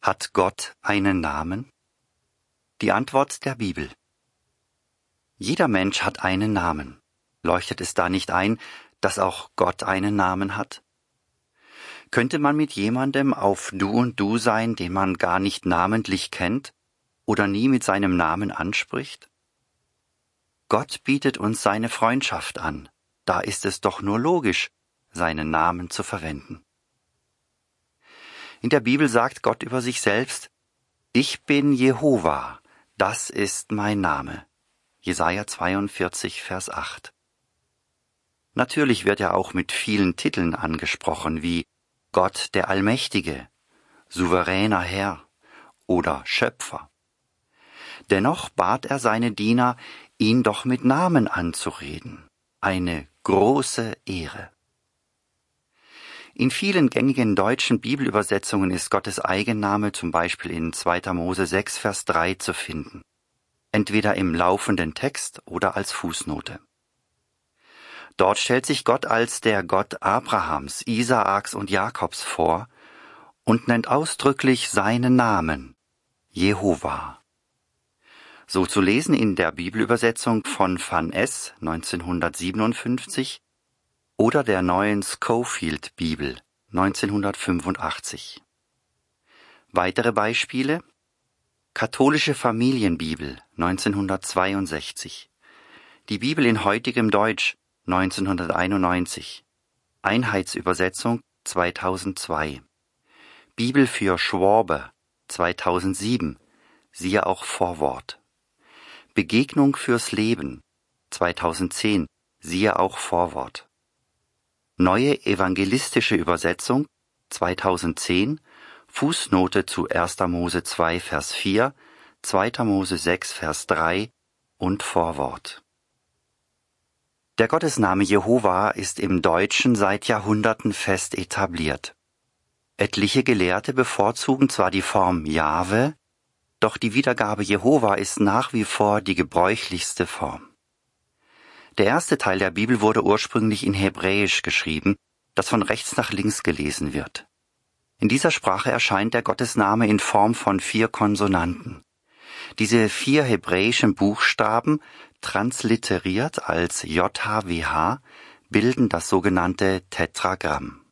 Hat Gott einen Namen? Die Antwort der Bibel. Jeder Mensch hat einen Namen. Leuchtet es da nicht ein, dass auch Gott einen Namen hat? Könnte man mit jemandem auf Du und Du sein, den man gar nicht namentlich kennt oder nie mit seinem Namen anspricht? Gott bietet uns seine Freundschaft an. Da ist es doch nur logisch, seinen Namen zu verwenden. In der Bibel sagt Gott über sich selbst: Ich bin Jehova, das ist mein Name. Jesaja 42, Vers 8. Natürlich wird er auch mit vielen Titeln angesprochen, wie Gott der Allmächtige, souveräner Herr oder Schöpfer. Dennoch bat er seine Diener, ihn doch mit Namen anzureden. Eine große Ehre. In vielen gängigen deutschen Bibelübersetzungen ist Gottes Eigenname zum Beispiel in 2. Mose 6, Vers 3 zu finden. Entweder im laufenden Text oder als Fußnote. Dort stellt sich Gott als der Gott Abrahams, Isaaks und Jakobs vor und nennt ausdrücklich seinen Namen, Jehova. So zu lesen in der Bibelübersetzung von Van Es 1957 oder der neuen Scofield Bibel 1985. Weitere Beispiele: Katholische Familienbibel 1962, die Bibel in heutigem Deutsch 1991, Einheitsübersetzung 2002, Bibel für Schwabe 2007, siehe auch Vorwort, Begegnung fürs Leben 2010, siehe auch Vorwort, Neue evangelistische Übersetzung 2010, Fußnote zu 1. Mose 2, Vers 4, 2. Mose 6, Vers 3 und Vorwort. Der Gottesname Jehova ist im Deutschen seit Jahrhunderten fest etabliert. Etliche Gelehrte bevorzugen zwar die Form Jahwe, doch die Wiedergabe Jehova ist nach wie vor die gebräuchlichste Form. Der erste Teil der Bibel wurde ursprünglich in Hebräisch geschrieben, das von rechts nach links gelesen wird. In dieser Sprache erscheint der Gottesname in Form von 4 Konsonanten. Diese 4 hebräischen Buchstaben, transliteriert als JHWH, bilden das sogenannte Tetragramm.